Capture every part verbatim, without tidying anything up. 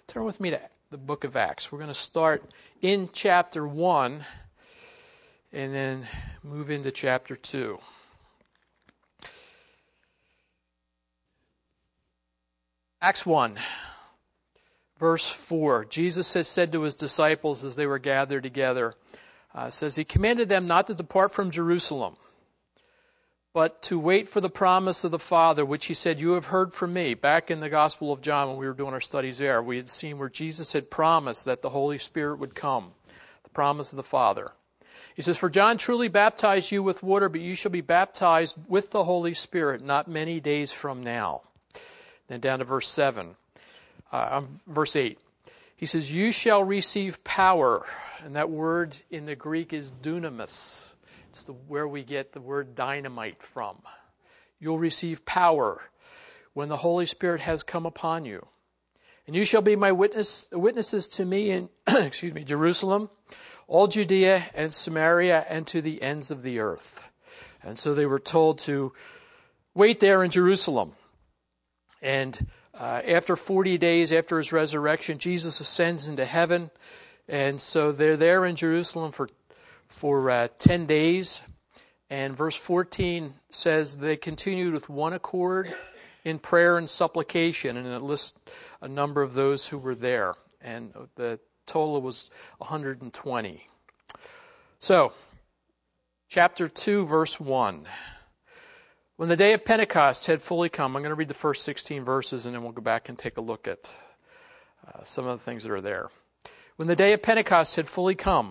Turn with me to the book of Acts. We're going to start in chapter one and then move into chapter two. Acts one, verse four. Jesus has said to his disciples as they were gathered together, uh, says, He commanded them not to depart from Jerusalem, but to wait for the promise of the Father, which he said, You have heard from me. Back in the Gospel of John, when we were doing our studies there, we had seen where Jesus had promised that the Holy Spirit would come, the promise of the Father. He says, For John truly baptized you with water, but you shall be baptized with the Holy Spirit not many days from now. Then down to verse seven, uh, verse eight. He says, You shall receive power. And that word in the Greek is dunamis. It's the, where we get the word dynamite from. You'll receive power when the Holy Spirit has come upon you. And you shall be my witness, witnesses to me in excuse me, Jerusalem, all Judea and Samaria, and to the ends of the earth. And so they were told to wait there in Jerusalem. And uh, after forty days after his resurrection, Jesus ascends into heaven. And so they're there in Jerusalem for for uh, ten days. And verse fourteen says they continued with one accord in prayer and supplication. And it lists a number of those who were there. And the total was one hundred twenty. So, chapter two, verse one. When the day of Pentecost had fully come, I'm going to read the first sixteen verses and then we'll go back and take a look at uh, some of the things that are there. When the day of Pentecost had fully come,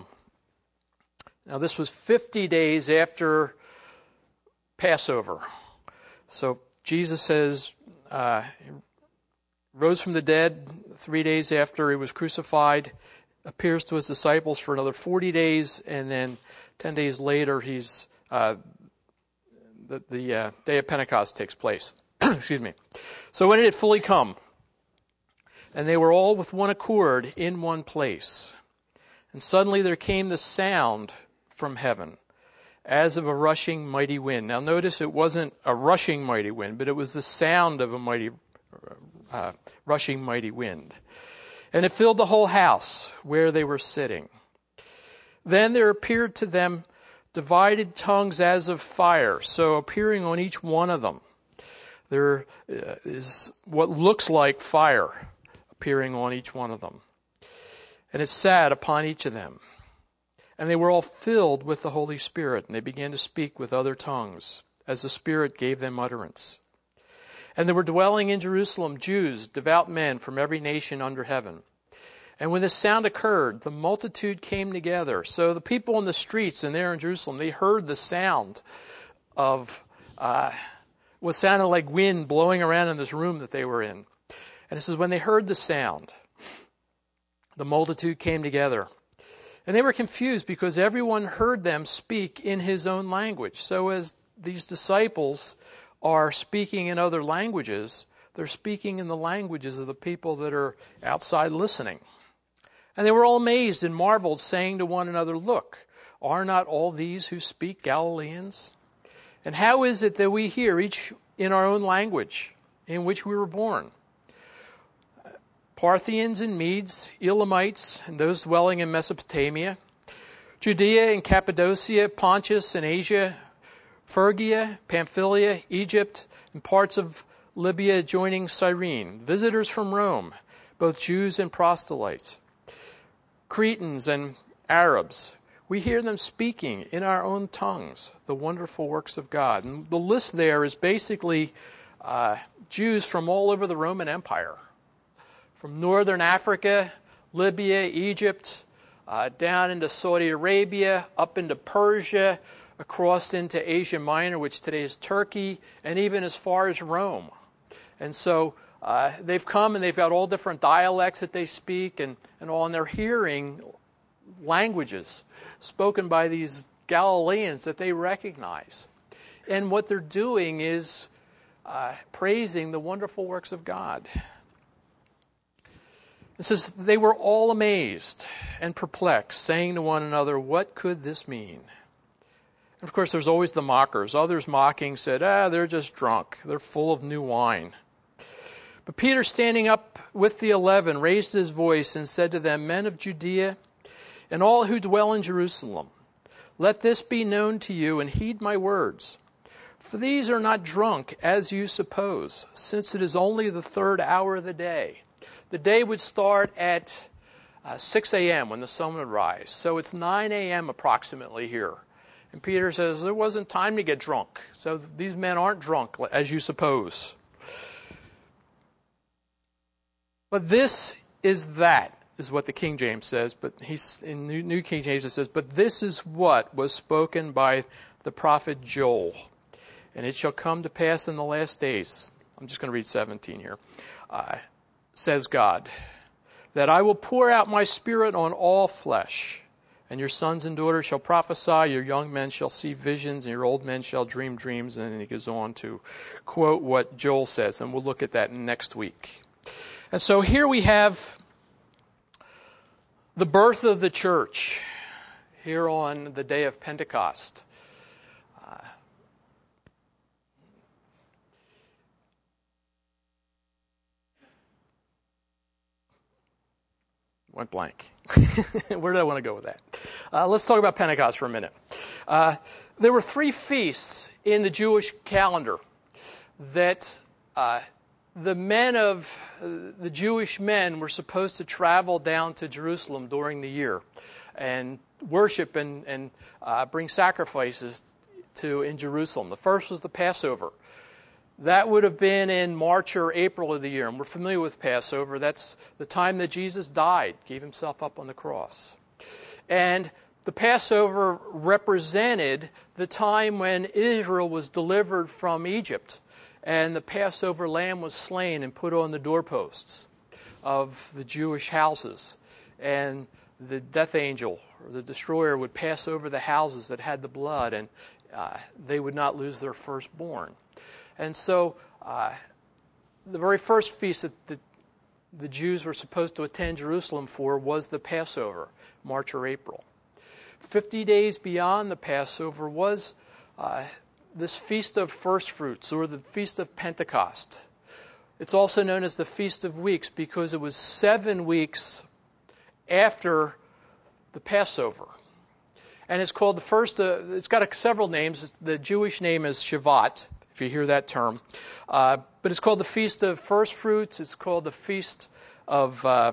now this was fifty days after Passover. So Jesus says, uh, rose from the dead three days after he was crucified, appears to his disciples for another forty days, and then ten days later he's uh, the, the uh, day of Pentecost takes place. Excuse me. So when it had fully come, and they were all with one accord in one place, and suddenly there came the sound from heaven, as of a rushing mighty wind. Now notice it wasn't a rushing mighty wind, but it was the sound of a mighty, uh, rushing mighty wind. And it filled the whole house where they were sitting. Then there appeared to them divided tongues as of fire, so appearing on each one of them. There is what looks like fire appearing on each one of them. And it sat upon each of them. And they were all filled with the Holy Spirit, and they began to speak with other tongues, as the Spirit gave them utterance. And there were dwelling in Jerusalem Jews, devout men from every nation under heaven. And when this sound occurred, the multitude came together. So the people in the streets and there in Jerusalem, they heard the sound of uh, what sounded like wind blowing around in this room that they were in. And it says, when they heard the sound, the multitude came together. And they were confused because everyone heard them speak in his own language. So as these disciples are speaking in other languages, they're speaking in the languages of the people that are outside listening. And they were all amazed and marveled, saying to one another, Look, are not all these who speak Galileans? And how is it that we hear each in our own language in which we were born? Parthians and Medes, Elamites, and those dwelling in Mesopotamia, Judea and Cappadocia, Pontus and Asia, Phrygia, Pamphylia, Egypt, and parts of Libya adjoining Cyrene, visitors from Rome, both Jews and proselytes, Cretans and Arabs. We hear them speaking in our own tongues the wonderful works of God. And the list there is basically uh, Jews from all over the Roman Empire. From northern Africa, Libya, Egypt, uh, down into Saudi Arabia, up into Persia, across into Asia Minor, which today is Turkey, and even as far as Rome. And so uh, they've come and they've got all different dialects that they speak and, and all, and they're hearing languages spoken by these Galileans that they recognize. And what they're doing is uh, praising the wonderful works of God. It says, they were all amazed and perplexed, saying to one another, What could this mean? And of course, there's always the mockers. Others mocking said, Ah, they're just drunk. They're full of new wine. But Peter, standing up with the eleven, raised his voice and said to them, Men of Judea, and all who dwell in Jerusalem, let this be known to you, and heed my words. For these are not drunk, as you suppose, since it is only the third hour of the day. The day would start at uh, six a.m. when the sun would rise. So it's nine a.m. approximately here. And Peter says, there wasn't time to get drunk. So these men aren't drunk, as you suppose. But this is that, is what the King James says. But he's in New, New King James it says, but this is what was spoken by the prophet Joel. And it shall come to pass in the last days. I'm just going to read seventeen here. Uh, says God, that I will pour out my spirit on all flesh. And your sons and daughters shall prophesy, your young men shall see visions, and your old men shall dream dreams. And then he goes on to quote what Joel says, and we'll look at that next week. And so here we have the birth of the church here on the day of Pentecost. Uh, went blank. Where did I want to go with that? Uh, let's talk about Pentecost for a minute. Uh, there were three feasts in the Jewish calendar that uh, the men of uh, the Jewish men were supposed to travel down to Jerusalem during the year and worship and, and uh, bring sacrifices to in Jerusalem. The first was the Passover. That would have been in March or April of the year. And we're familiar with Passover. That's the time that Jesus died, gave himself up on the cross. And the Passover represented the time when Israel was delivered from Egypt. And the Passover lamb was slain and put on the doorposts of the Jewish houses. And the death angel, or the destroyer, would pass over the houses that had the blood, and uh, they would not lose their firstborn. And so uh, the very first feast that the, the Jews were supposed to attend Jerusalem for was the Passover, March or April. Fifty days beyond the Passover was uh, this Feast of First Fruits, or the Feast of Pentecost. It's also known as the Feast of Weeks because it was seven weeks after the Passover. And it's called the first, uh, it's got a, several names. The Jewish name is Shavuot, if you hear that term. Uh, but it's called the Feast of First Fruits. It's called the Feast of uh,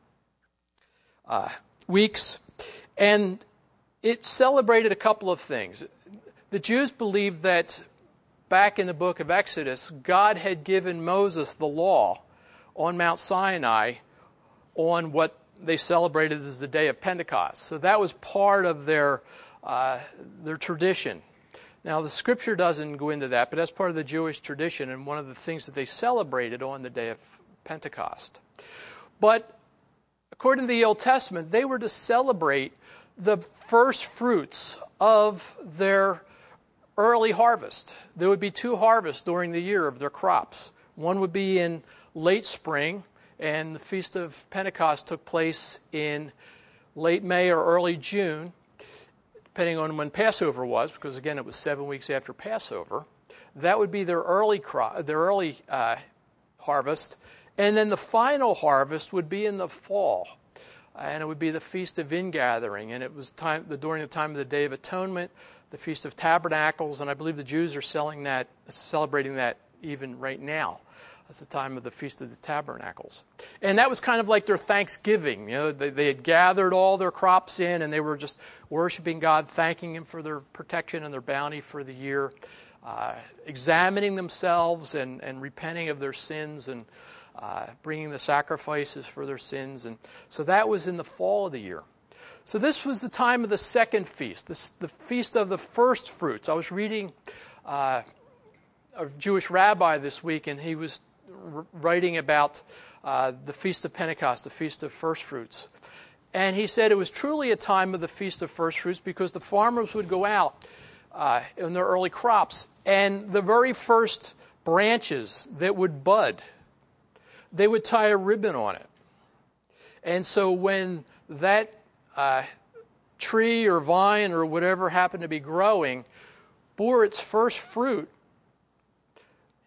uh, Weeks. And it celebrated a couple of things. The Jews believed that back in the book of Exodus, God had given Moses the law on Mount Sinai on what they celebrated as the day of Pentecost. So that was part of their uh, their tradition. Now, the Scripture doesn't go into that, but that's part of the Jewish tradition and one of the things that they celebrated on the day of Pentecost. But according to the Old Testament, they were to celebrate the first fruits of their early harvest. There would be two harvests during the year of their crops. One would be in late spring, and the Feast of Pentecost took place in late May or early June, depending on when Passover was, because again it was seven weeks after Passover. That would be their early crop, their early uh, harvest, and then the final harvest would be in the fall, and it would be the Feast of Ingathering, and it was time during the time of the Day of Atonement, the Feast of Tabernacles, and I believe the Jews are selling that, celebrating that even right now. That's the time of the Feast of the Tabernacles. And that was kind of like their Thanksgiving. You know, they, they had gathered all their crops in, and they were just worshiping God, thanking Him for their protection and their bounty for the year, uh, examining themselves and, and repenting of their sins and uh, bringing the sacrifices for their sins. And so that was in the fall of the year. So this was the time of the second feast, this, the Feast of the First Fruits. I was reading uh, a Jewish rabbi this week, and he was writing about uh, the Feast of Pentecost, the Feast of First Fruits. And he said it was truly a time of the Feast of First Fruits because the farmers would go out uh, in their early crops, and the very first branches that would bud, they would tie a ribbon on it. And so when that uh, tree or vine or whatever happened to be growing bore its first fruit,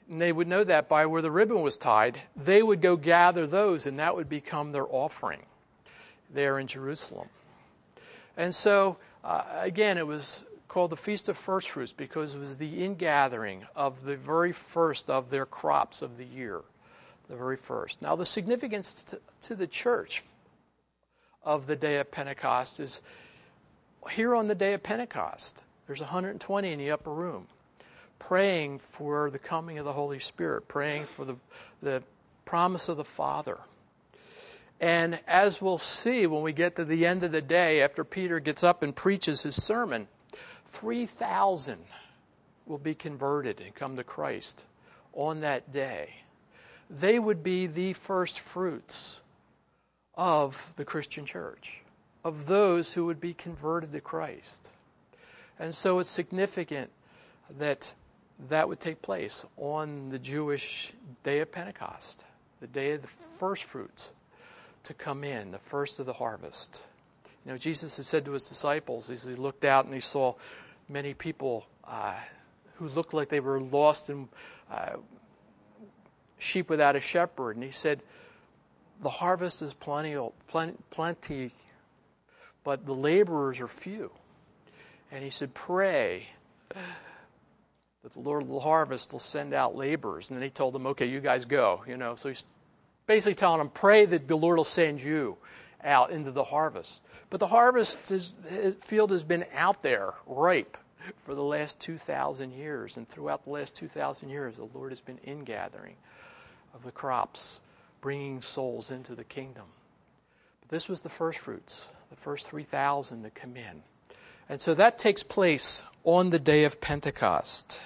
and they would know that by where the ribbon was tied, they would go gather those, and that would become their offering there in Jerusalem. And so, uh, again, it was called the Feast of First Fruits because it was the ingathering of the very first of their crops of the year, the very first. Now, the significance to, to the church of the day of Pentecost is here on the day of Pentecost, there's one hundred twenty in the upper room praying for the coming of the Holy Spirit, praying for the, the promise of the Father. And as we'll see when we get to the end of the day, after Peter gets up and preaches his sermon, three thousand will be converted and come to Christ on that day. They would be the first fruits of the Christian church, of those who would be converted to Christ. And so it's significant that that would take place on the Jewish day of Pentecost, the day of the first fruits to come in, the first of the harvest. You know, Jesus had said to his disciples as he looked out and he saw many people uh, who looked like they were lost and uh, sheep without a shepherd. And he said, the harvest is plenty, plenty, plenty, but the laborers are few. And he said, pray that the Lord of the harvest will send out laborers. And then he told them, okay, you guys go. You know, so he's basically telling them, pray that the Lord will send you out into the harvest. But the harvest is, field has been out there, ripe, for the last two thousand years. And throughout the last two thousand years, the Lord has been ingathering of the crops, bringing souls into the kingdom. But this was the first fruits, the first three thousand to come in. And so that takes place on the day of Pentecost.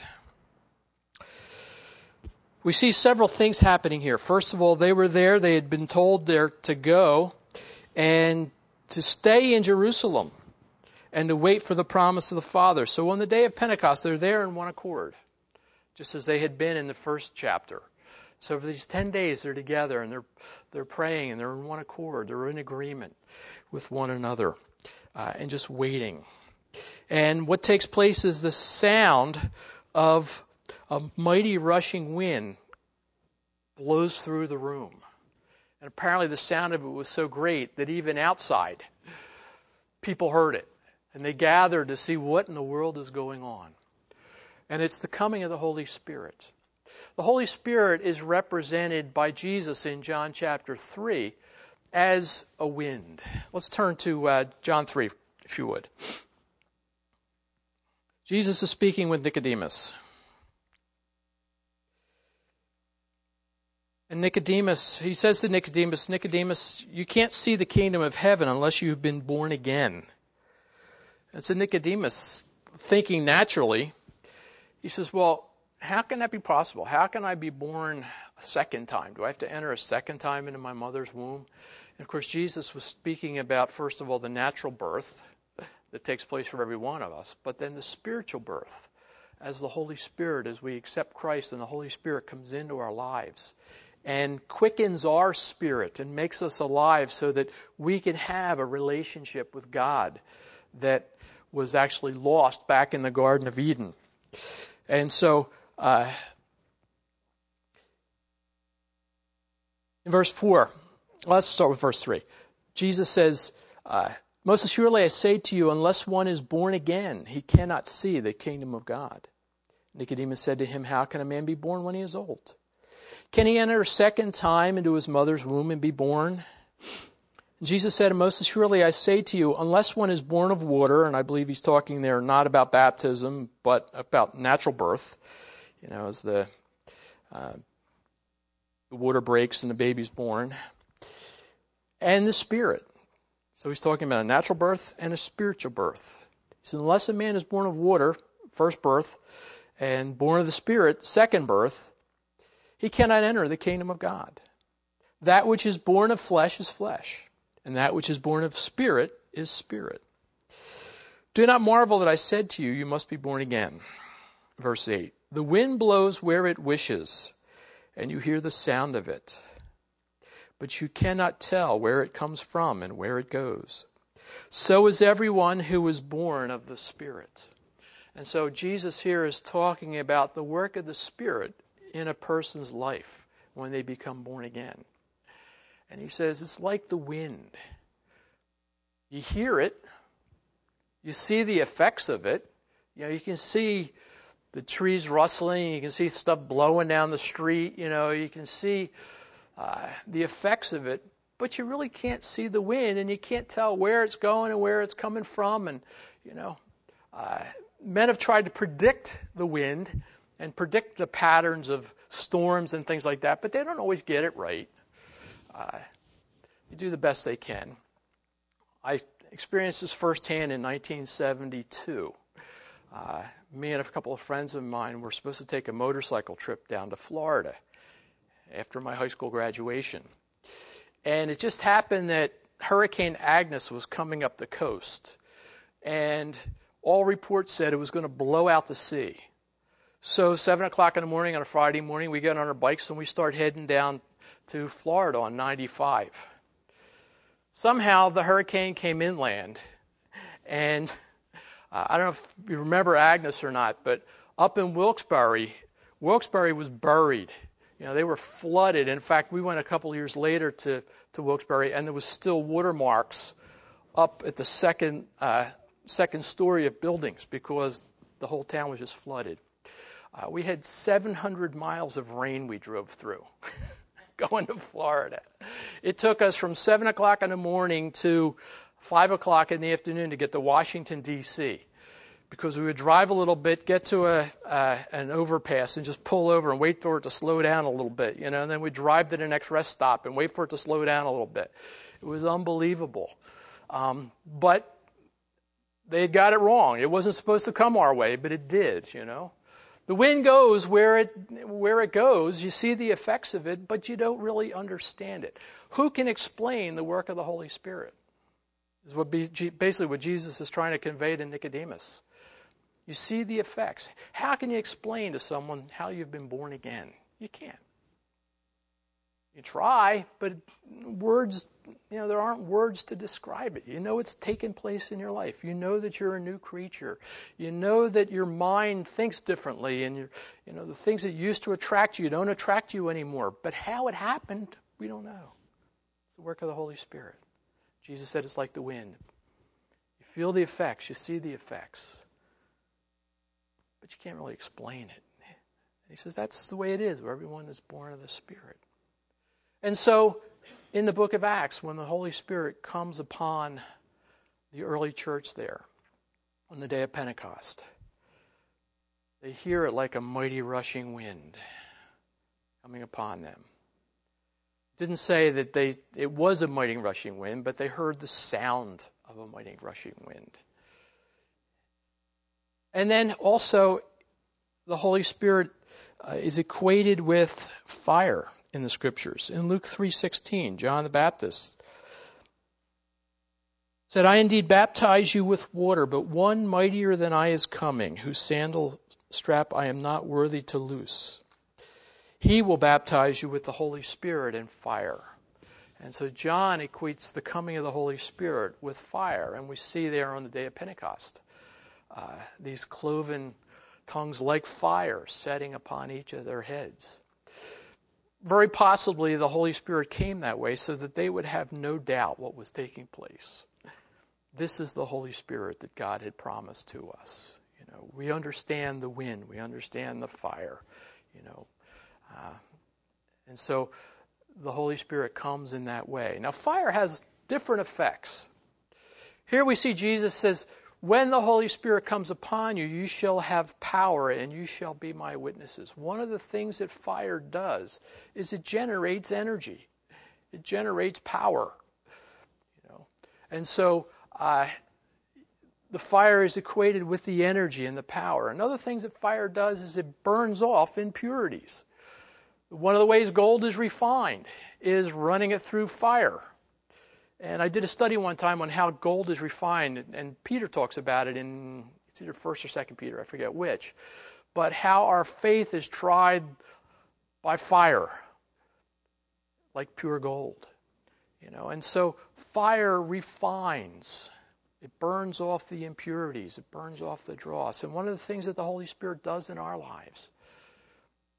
We see several things happening here. First of all, they were there. They had been told there to go and to stay in Jerusalem and to wait for the promise of the Father. So on the day of Pentecost, they're there in one accord, just as they had been in the first chapter. So for these ten days, they're together and they're they're praying and they're in one accord. They're in agreement with one another uh, and just waiting. And what takes place is the sound of a mighty rushing wind blows through the room. And apparently the sound of it was so great that even outside, people heard it. And they gathered to see what in the world is going on. And it's the coming of the Holy Spirit. The Holy Spirit is represented by Jesus in John chapter three as a wind. Let's turn to uh, John three, if you would. Jesus is speaking with Nicodemus. And Nicodemus, he says to Nicodemus, Nicodemus, you can't see the kingdom of heaven unless you've been born again. And so Nicodemus, thinking naturally, he says, well, how can that be possible? How can I be born a second time? Do I have to enter a second time into my mother's womb? And of course, Jesus was speaking about, first of all, the natural birth that takes place for every one of us, but then the spiritual birth as the Holy Spirit, as we accept Christ and the Holy Spirit comes into our lives and quickens our spirit and makes us alive so that we can have a relationship with God that was actually lost back in the Garden of Eden. And so, uh, in verse four, let's start with verse three. Jesus says, uh, most assuredly I say to you, unless one is born again, he cannot see the kingdom of God. Nicodemus said to him, how can a man be born when he is old? Can he enter a second time into his mother's womb and be born? Jesus said, most assuredly I say to you, unless one is born of water, and I believe he's talking there not about baptism, but about natural birth, you know, as the, uh, the water breaks and the baby's born, and the Spirit. So he's talking about a natural birth and a spiritual birth. He said, unless a man is born of water, first birth, and born of the Spirit, second birth, he cannot enter the kingdom of God. That which is born of flesh is flesh, and that which is born of spirit is spirit. Do not marvel that I said to you, you must be born again. Verse eight, the wind blows where it wishes, and you hear the sound of it, but you cannot tell where it comes from and where it goes. So is everyone who is born of the Spirit. And so Jesus here is talking about the work of the Spirit in a person's life when they become born again. And he says it's like the wind. You hear it. You see the effects of it. You know, you can see the trees rustling. You can see stuff blowing down the street. You know, you can see uh, the effects of it. But you really can't see the wind, and you can't tell where it's going and where it's coming from. And, you know, uh, men have tried to predict the wind and predict the patterns of storms and things like that, but they don't always get it right. Uh, you do the best they can. I experienced this firsthand in nineteen seventy-two. Uh, me and a couple of friends of mine were supposed to take a motorcycle trip down to Florida after my high school graduation. And it just happened that Hurricane Agnes was coming up the coast. And all reports said it was going to blow out the sea. So seven o'clock in the morning on a Friday morning, we get on our bikes and we start heading down to Florida on ninety-five. Somehow the hurricane came inland. And uh, I don't know if you remember Agnes or not, but up in Wilkes-Barre, Wilkes-Barre was buried. You know, they were flooded. In fact, we went a couple of years later to, to Wilkes-Barre, and there was still watermarks up at the second uh, second story of buildings because the whole town was just flooded. Uh, we had seven hundred miles of rain we drove through going to Florida. It took us from seven o'clock in the morning to five o'clock in the afternoon to get to Washington, D C, because we would drive a little bit, get to a uh, an overpass and just pull over and wait for it to slow down a little bit, you know, and then we'd drive to the next rest stop and wait for it to slow down a little bit. It was unbelievable. Um, but they had got it wrong. It wasn't supposed to come our way, but it did, you know. The wind goes where it where it goes. You see the effects of it, but you don't really understand it. Who can explain the work of the Holy Spirit? Is what be, basically what Jesus is trying to convey to Nicodemus. You see the effects. How can you explain to someone how you've been born again? You can't. You try, but words, you know, there aren't words to describe it. You know it's taken place in your life. You know that you're a new creature. You know that your mind thinks differently, and you're, you know the things that used to attract you don't attract you anymore. But how it happened, we don't know. It's the work of the Holy Spirit. Jesus said it's like the wind. You feel the effects, you see the effects, but you can't really explain it. He says that's the way it is, where everyone is born of the Spirit. And so, in the book of Acts, when the Holy Spirit comes upon the early church there on the day of Pentecost, they hear it like a mighty rushing wind coming upon them. It didn't say that they it was a mighty rushing wind, but they heard the sound of a mighty rushing wind. And then also, the Holy Spirit uh, is equated with fire in the Scriptures. In Luke three sixteen, John the Baptist said, I indeed baptize you with water, but one mightier than I is coming, whose sandal strap I am not worthy to loose. He will baptize you with the Holy Spirit and fire. And so John equates the coming of the Holy Spirit with fire, and we see there on the day of Pentecost uh, these cloven tongues like fire setting upon each of their heads. Very possibly the Holy Spirit came that way so that they would have no doubt what was taking place. This is the Holy Spirit that God had promised to us. You know, we understand the wind, we understand the fire, you know. Uh, and so the Holy Spirit comes in that way. Now, fire has different effects. Here we see Jesus says, when the Holy Spirit comes upon you, you shall have power and you shall be my witnesses. One of the things that fire does is it generates energy. It generates power. You know, and so uh, the fire is equated with the energy and the power. Another thing that fire does is it burns off impurities. One of the ways gold is refined is running it through fire. And I did a study one time on how gold is refined, and Peter talks about it in, it's either First or Second Peter, I forget which, but how our faith is tried by fire, like pure gold. You know, and so fire refines. It burns off the impurities. It burns off the dross. And one of the things that the Holy Spirit does in our lives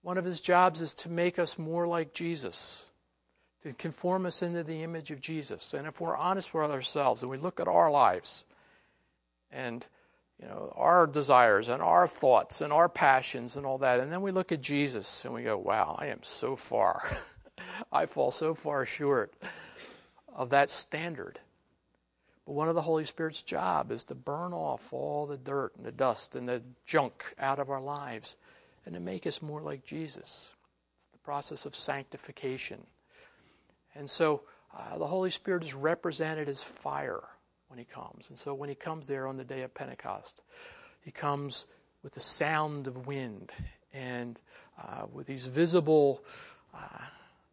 One of his jobs is to make us more like Jesus, to conform us into the image of Jesus. And if we're honest with ourselves and we look at our lives and, you know, our desires and our thoughts and our passions and all that, and then we look at Jesus and we go, wow, I am so far. I fall so far short of that standard. But one of the Holy Spirit's job is to burn off all the dirt and the dust and the junk out of our lives and to make us more like Jesus. It's the process of sanctification. And so uh, the Holy Spirit is represented as fire when he comes. And so when he comes there on the day of Pentecost, he comes with the sound of wind and uh, with these visible uh,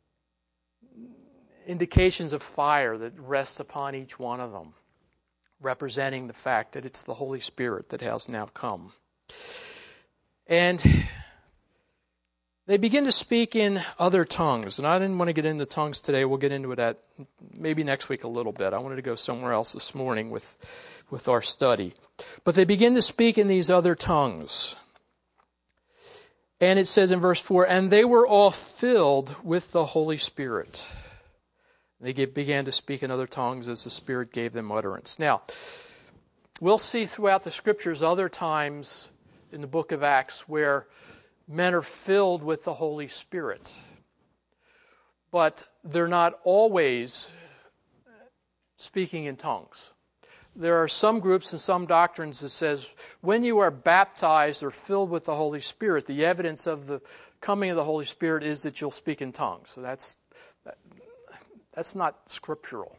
indications of fire that rests upon each one of them, representing the fact that it's the Holy Spirit that has now come. And they begin to speak in other tongues. And I didn't want to get into tongues today. We'll get into it at maybe next week a little bit. I wanted to go somewhere else this morning with, with our study. But they begin to speak in these other tongues. And it says in verse four, and they were all filled with the Holy Spirit. They began to speak in other tongues as the Spirit gave them utterance. Now, we'll see throughout the Scriptures other times in the book of Acts where men are filled with the Holy Spirit. But they're not always speaking in tongues. There are some groups and some doctrines that says when you are baptized or filled with the Holy Spirit, the evidence of the coming of the Holy Spirit is that you'll speak in tongues. So that's That's not scriptural.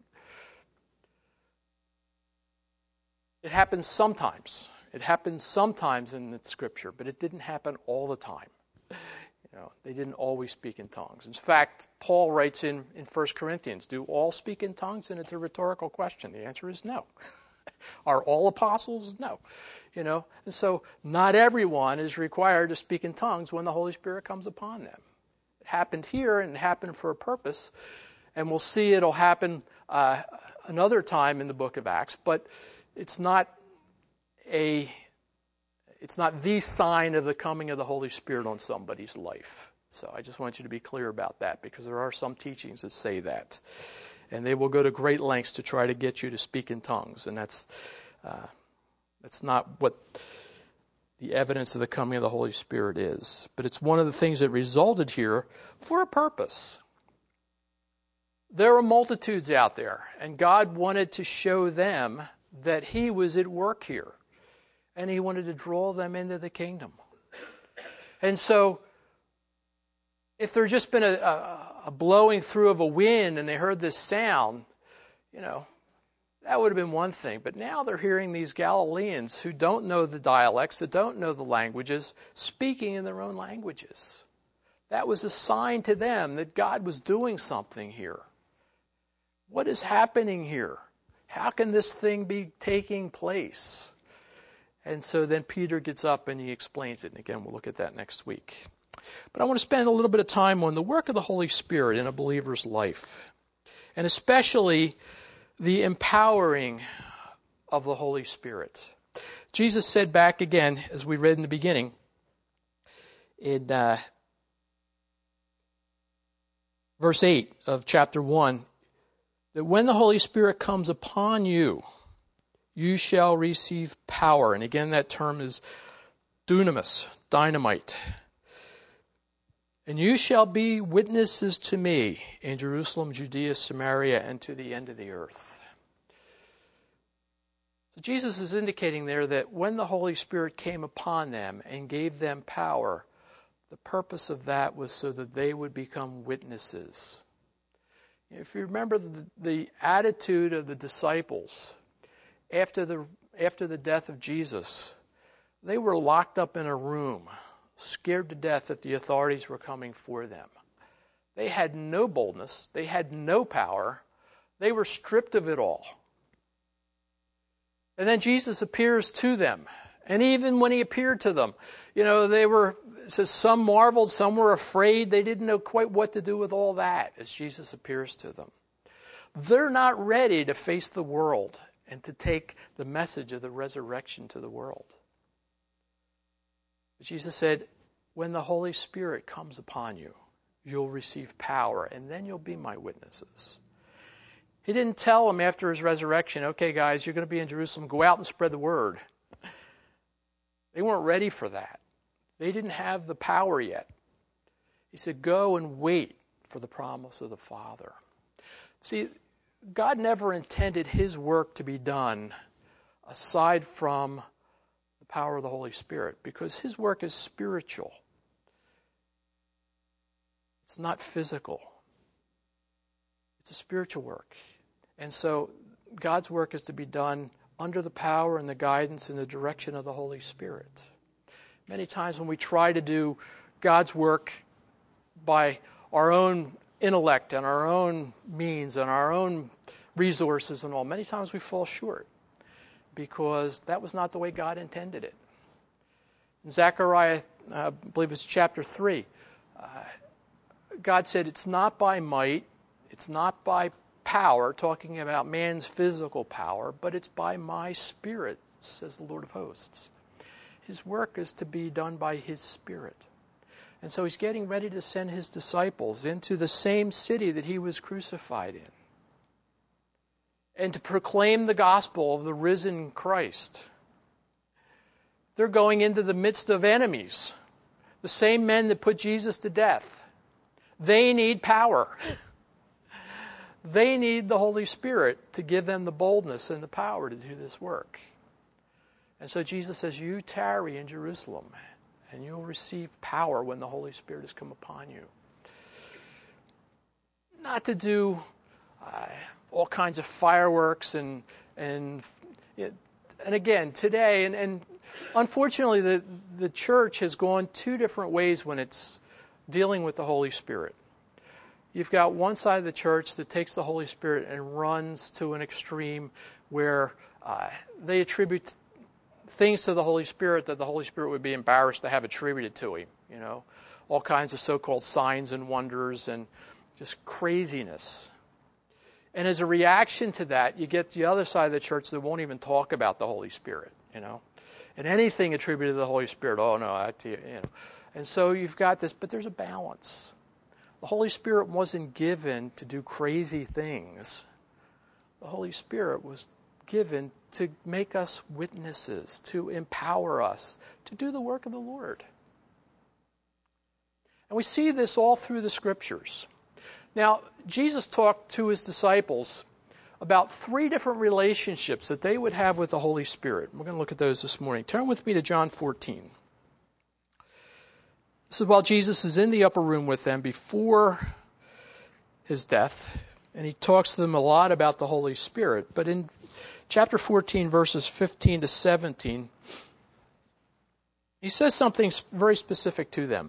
It happens sometimes. It happens sometimes in the Scripture, but it didn't happen all the time. You know, they didn't always speak in tongues. In fact, Paul writes in, in First Corinthians, do all speak in tongues? And it's a rhetorical question. The answer is no. Are all apostles? No. You know, and so not everyone is required to speak in tongues when the Holy Spirit comes upon them. It happened here and it happened for a purpose. And we'll see it'll happen uh, another time in the book of Acts, but it's not a, it's not the sign of the coming of the Holy Spirit on somebody's life. So I just want you to be clear about that, because there are some teachings that say that, and they will go to great lengths to try to get you to speak in tongues, and that's uh, that's not what the evidence of the coming of the Holy Spirit is. But it's one of the things that resulted here for a purpose. There are multitudes out there, and God wanted to show them that He was at work here, and He wanted to draw them into the kingdom. And so, if there had just been a, a, a blowing through of a wind and they heard this sound, you know, that would have been one thing. But now they're hearing these Galileans who don't know the dialects, that don't know the languages, speaking in their own languages. That was a sign to them that God was doing something here. What is happening here? How can this thing be taking place? And so then Peter gets up and he explains it. And again, we'll look at that next week. But I want to spend a little bit of time on the work of the Holy Spirit in a believer's life, and especially the empowering of the Holy Spirit. Jesus said back again, as we read in the beginning, in uh, verse eight of chapter one, that when the Holy Spirit comes upon you, you shall receive power. And again, that term is dunamis, dynamite. And you shall be witnesses to me in Jerusalem, Judea, Samaria, and to the end of the earth. So Jesus is indicating there that when the Holy Spirit came upon them and gave them power, the purpose of that was so that they would become witnesses. If you remember the, the attitude of the disciples after the after the death of Jesus, they were locked up in a room, scared to death that the authorities were coming for them. They had no boldness. They had no power. They were stripped of it all. And then Jesus appears to them. And even when he appeared to them, you know, they were, it says some marveled, some were afraid. They didn't know quite what to do with all that as Jesus appears to them. They're not ready to face the world and to take the message of the resurrection to the world. But Jesus said, when the Holy Spirit comes upon you, you'll receive power, and then you'll be my witnesses. He didn't tell them after his resurrection, okay, guys, you're going to be in Jerusalem, go out and spread the word. They weren't ready for that. They didn't have the power yet. He said, go and wait for the promise of the Father. See, God never intended his work to be done aside from the power of the Holy Spirit, because his work is spiritual. It's not physical. It's a spiritual work. And so God's work is to be done under the power and the guidance and the direction of the Holy Spirit. Many times when we try to do God's work by our own intellect and our own means and our own resources and all, many times we fall short because that was not the way God intended it. In Zechariah, uh, I believe it's chapter three, uh, God said, it's not by might, it's not by power, talking about man's physical power, but it's by my Spirit, says the Lord of hosts. His work is to be done by his Spirit. And so he's getting ready to send his disciples into the same city that he was crucified in, and to proclaim the gospel of the risen Christ. They're going into the midst of enemies, the same men that put Jesus to death. They need power. They need the Holy Spirit to give them the boldness and the power to do this work. And so Jesus says, you tarry in Jerusalem, and you'll receive power when the Holy Spirit has come upon you. Not to do uh, all kinds of fireworks and and and again today and, and unfortunately the the church has gone two different ways when it's dealing with the Holy Spirit. You've got one side of the church that takes the Holy Spirit and runs to an extreme where uh, they attribute things to the Holy Spirit that the Holy Spirit would be embarrassed to have attributed to him. You know, all kinds of so-called signs and wonders and just craziness. And as a reaction to that, you get the other side of the church that won't even talk about the Holy Spirit, you know. And anything attributed to the Holy Spirit, oh no, I, you know. And so you've got this, but there's a balance. The Holy Spirit wasn't given to do crazy things. The Holy Spirit was given to make us witnesses, to empower us, to do the work of the Lord. And we see this all through the Scriptures. Now, Jesus talked to his disciples about three different relationships that they would have with the Holy Spirit. We're going to look at those this morning. Turn with me to John fourteen. This is while Jesus is in the upper room with them before his death, and he talks to them a lot about the Holy Spirit. But in chapter fourteen, verses fifteen to seventeen, he says something very specific to them.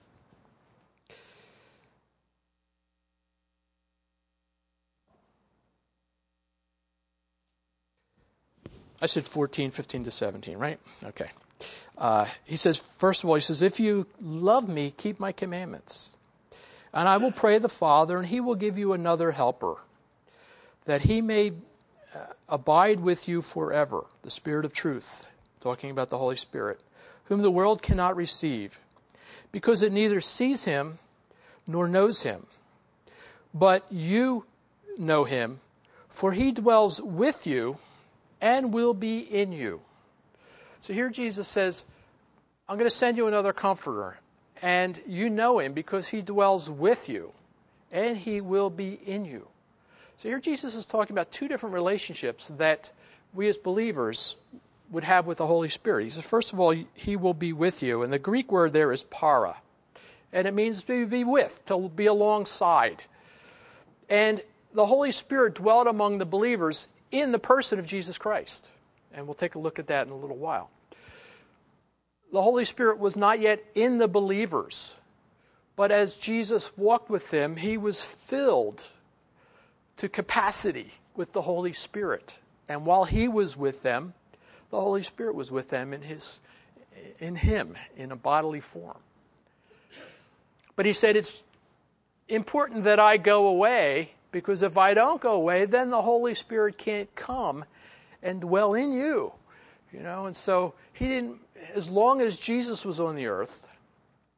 I said fourteen, fifteen to seventeen, right? Okay. Uh, he says, first of all, he says, if you love me, keep my commandments. And I will pray the Father, and he will give you another helper, that he may uh, abide with you forever, the Spirit of truth, talking about the Holy Spirit, whom the world cannot receive, because it neither sees him nor knows him. But you know him, for he dwells with you and will be in you. So here Jesus says, I'm going to send you another comforter, and you know him because he dwells with you, and he will be in you. So here Jesus is talking about two different relationships that we as believers would have with the Holy Spirit. He says, first of all, he will be with you, and the Greek word there is para, and it means to be with, to be alongside. And the Holy Spirit dwelt among the believers in the person of Jesus Christ. And we'll take a look at that in a little while. The Holy Spirit was not yet in the believers, but as Jesus walked with them, he was filled to capacity with the Holy Spirit. And while he was with them, the Holy Spirit was with them in his, in him, in a bodily form. But he said, it's important that I go away, because if I don't go away, then the Holy Spirit can't come and dwell in you. You know, and so he didn't, as long as Jesus was on the earth,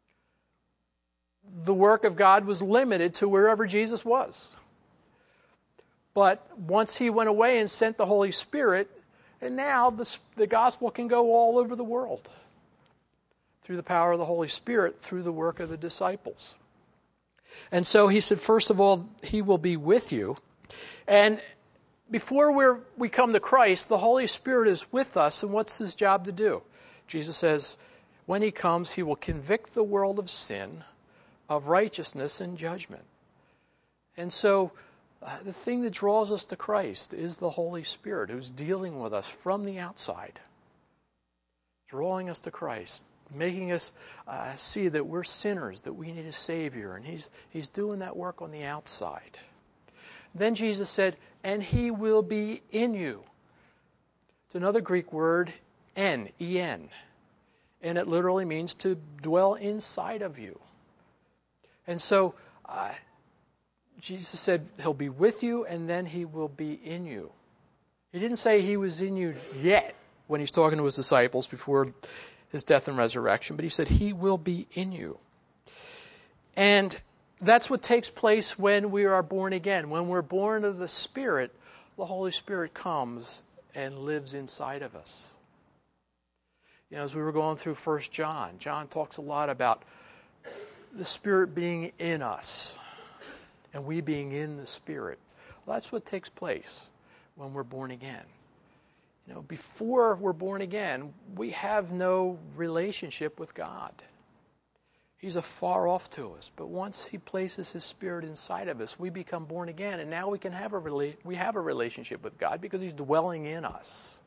the work of God was limited to wherever Jesus was. But once he went away and sent the Holy Spirit, and now the, the gospel can go all over the world through the power of the Holy Spirit, through the work of the disciples. And so he said, first of all, he will be with you. And before we're, we come to Christ, the Holy Spirit is with us, and what's his job to do? Jesus says, when he comes, he will convict the world of sin, of righteousness, and judgment. And so uh, the thing that draws us to Christ is the Holy Spirit, who's dealing with us from the outside, drawing us to Christ, making us uh, see that we're sinners, that we need a Savior, and he's, he's doing that work on the outside. Then Jesus said, and he will be in you. It's another Greek word, en, E N. And it literally means to dwell inside of you. And so uh, Jesus said he'll be with you and then he will be in you. He didn't say he was in you yet when he's talking to his disciples before his death and resurrection, but he said he will be in you. And that's what takes place when we are born again. When we're born of the Spirit, the Holy Spirit comes and lives inside of us. You know, as we were going through First John, John talks a lot about the Spirit being in us and we being in the Spirit. Well, that's what takes place when we're born again. You know, before we're born again, we have no relationship with God. He's afar off to us. But once he places his Spirit inside of us, we become born again, and now we can have a rela- we have a relationship with God because he's dwelling in us.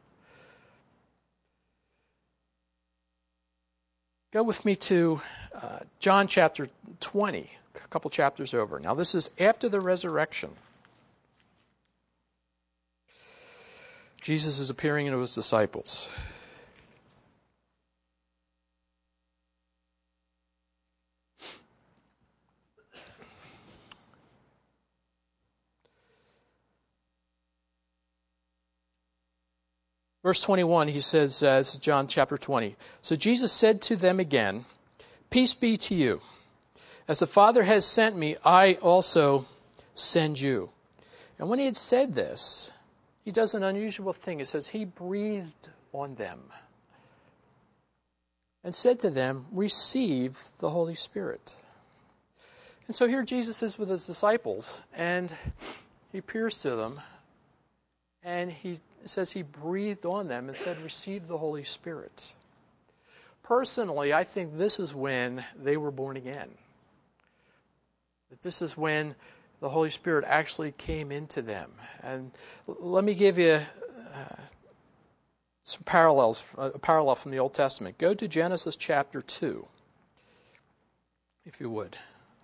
Go with me to uh, John chapter twenty, a couple chapters over. Now this is after the resurrection. Jesus is appearing to his disciples. Verse twenty-one, he says, uh, this is John chapter twenty. So Jesus said to them again, peace be to you. As the Father has sent me, I also send you. And when he had said this, he does an unusual thing. It says he breathed on them and said to them, receive the Holy Spirit. And so here Jesus is with his disciples, and he appears to them, and he It says he breathed on them and said, receive the Holy Spirit. Personally, I think this is when they were born again. That this is when the Holy Spirit actually came into them. And let me give you uh, some parallels, a parallel from the Old Testament. Go to Genesis chapter two, if you would.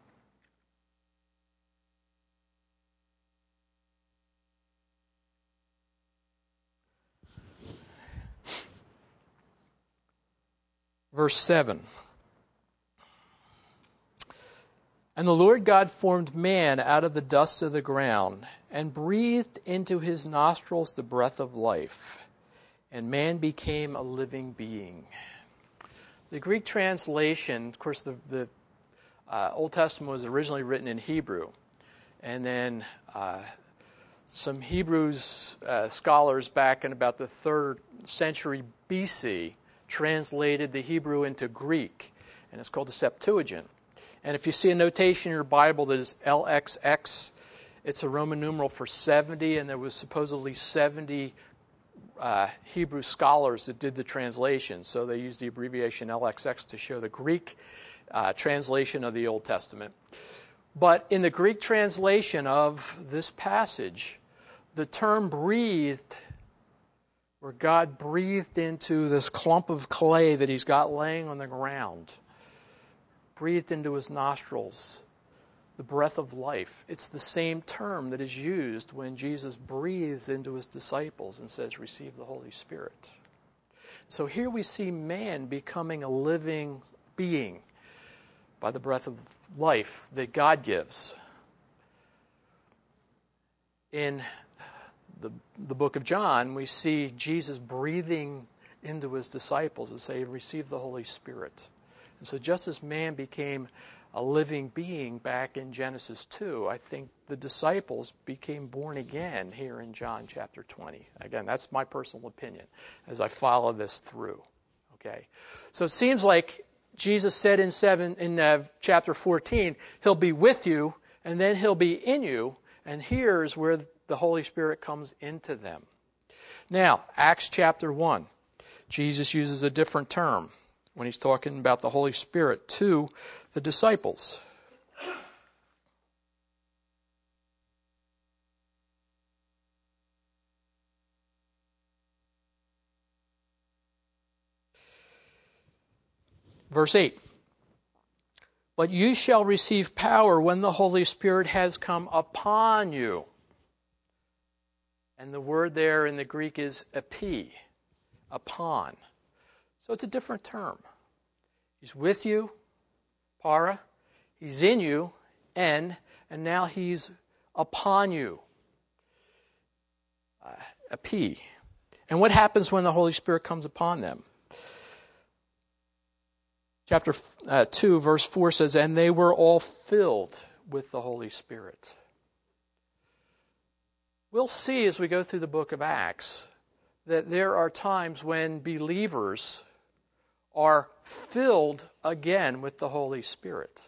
Verse seven. And the Lord God formed man out of the dust of the ground and breathed into his nostrils the breath of life, and man became a living being. The Greek translation, of course, the, the uh, Old Testament was originally written in Hebrew, and then uh, some Hebrews uh, scholars back in about the third century B C translated the Hebrew into Greek, and it's called the Septuagint. And if you see a notation in your Bible that is L X X, it's a Roman numeral for seventy, and there was supposedly seventy uh, Hebrew scholars that did the translation, so they used the abbreviation L X X to show the Greek uh, translation of the Old Testament. But in the Greek translation of this passage, the term breathed, where God breathed into this clump of clay that he's got laying on the ground, breathed into his nostrils the breath of life. It's the same term that is used when Jesus breathes into his disciples and says, receive the Holy Spirit. So here we see man becoming a living being by the breath of life that God gives. In the, the book of John, we see Jesus breathing into his disciples and say, receive the Holy Spirit. And so just as man became a living being back in Genesis two. I think the disciples became born again here in John chapter twenty. Again, that's my personal opinion as I follow this through. Okay, so it seems like Jesus said in seven in uh, chapter fourteen, He'll be with you, and then He'll be in you. And here's where the Holy Spirit comes into them. Now, Acts chapter one, Jesus uses a different term when He's talking about the Holy Spirit to the disciples. Verse eight. But you shall receive power when the Holy Spirit has come upon you. And the word there in the Greek is epi, upon. So it's a different term. He's with you, para. He's in you, en. And now He's upon you, uh, epi. And what happens when the Holy Spirit comes upon them? Chapter uh, two, verse four says, and they were all filled with the Holy Spirit. We'll see as we go through the book of Acts that there are times when believers are filled again with the Holy Spirit.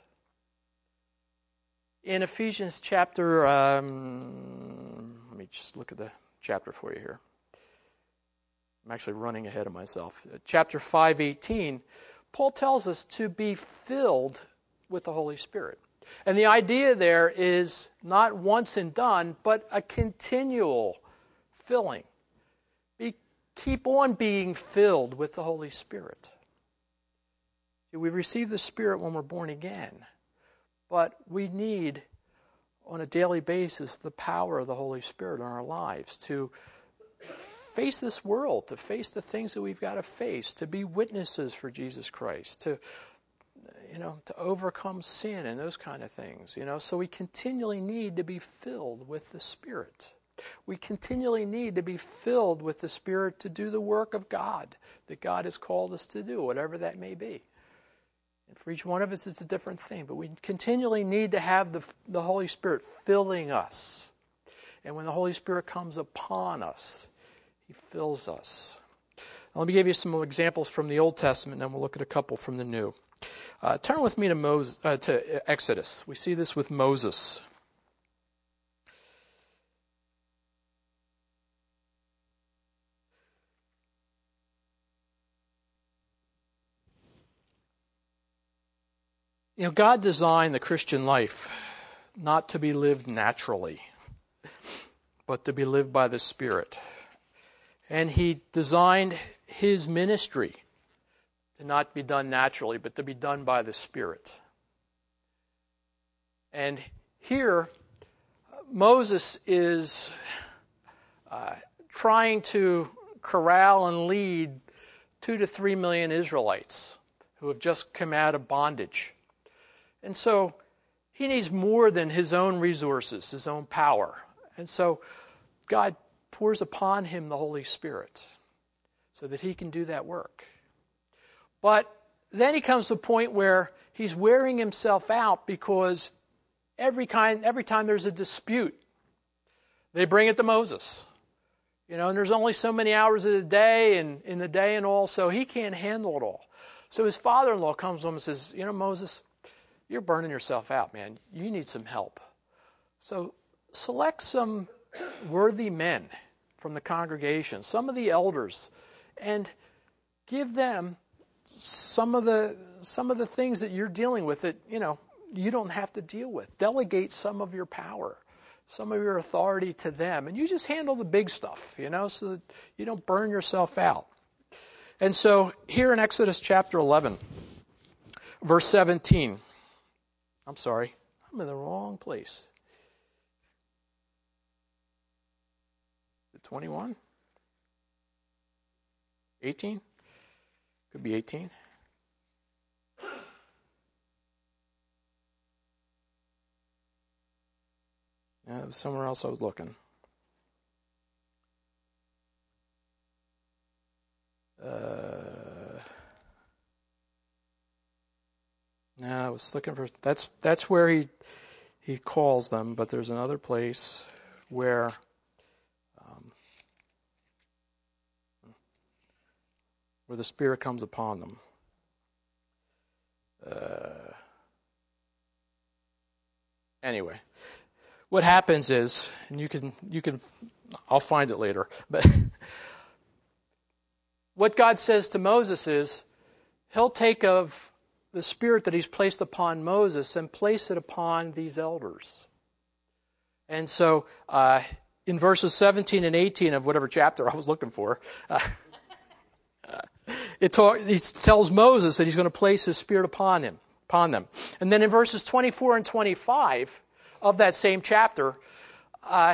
In Ephesians chapter, um, let me just look at the chapter for you here. I'm actually running ahead of myself. Chapter five eighteen, Paul tells us to be filled with the Holy Spirit. And the idea there is not once and done, but a continual filling. Be, keep on being filled with the Holy Spirit. We receive the Spirit when we're born again, but we need, on a daily basis, the power of the Holy Spirit in our lives to face this world, to face the things that we've got to face, to be witnesses for Jesus Christ, to, you know, to overcome sin and those kind of things, you know. So we continually need to be filled with the Spirit. We continually need to be filled with the Spirit to do the work of God that God has called us to do, whatever that may be. And for each one of us, it's a different thing, but we continually need to have the, the Holy Spirit filling us. And when the Holy Spirit comes upon us, He fills us. Now, let me give you some examples from the Old Testament, and then we'll look at a couple from the New. Uh, turn with me to, Moses, uh, to Exodus. We see this with Moses. You know, God designed the Christian life not to be lived naturally, but to be lived by the Spirit. And He designed His ministry to not be done naturally, but to be done by the Spirit. And here, Moses is uh, trying to corral and lead two to three million Israelites who have just come out of bondage. And so he needs more than his own resources, his own power. And so God pours upon him the Holy Spirit so that he can do that work. But then he comes to a point where he's wearing himself out because every kind, every time there's a dispute, they bring it to Moses. You know, and there's only so many hours of the day and in the day and all, so he can't handle it all. So his father-in-law comes to him and says, you know, Moses, you're burning yourself out, man. You need some help. So select some worthy men from the congregation, some of the elders, and give them some of the some of the things that you're dealing with that, you know, you don't have to deal with. Delegate some of your power, some of your authority to them, and you just handle the big stuff, you know, so that you don't burn yourself out. And so here in Exodus chapter eleven, verse seventeen, I'm sorry, I'm in the wrong place. twenty-one? eighteen? Could be eighteen. Yeah, it was somewhere else I was looking. Uh, No, I was looking for, that's that's where he he calls them, but there's another place where um, where the Spirit comes upon them. Uh, anyway, what happens is, and you can you can, I'll find it later, but what God says to Moses is, he'll take of the Spirit that he's placed upon Moses and place it upon these elders. And so uh, in verses seventeen and eighteen of whatever chapter I was looking for, uh, it talk, he tells Moses that he's going to place his Spirit upon him, upon them. And then in verses twenty-four and twenty-five of that same chapter, uh,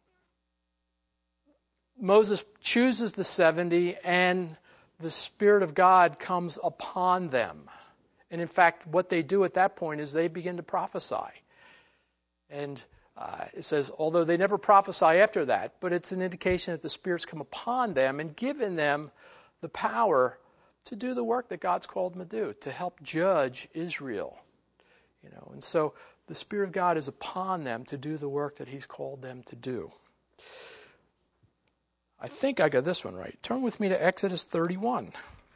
Moses chooses the seventy and the Spirit of God comes upon them. And in fact, what they do at that point is they begin to prophesy. And uh, it says, although they never prophesy after that, but it's an indication that the Spirit's come upon them and given them the power to do the work that God's called them to do, to help judge Israel. You know, and so the Spirit of God is upon them to do the work that He's called them to do. I think I got this one right. Turn with me to Exodus thirty-one.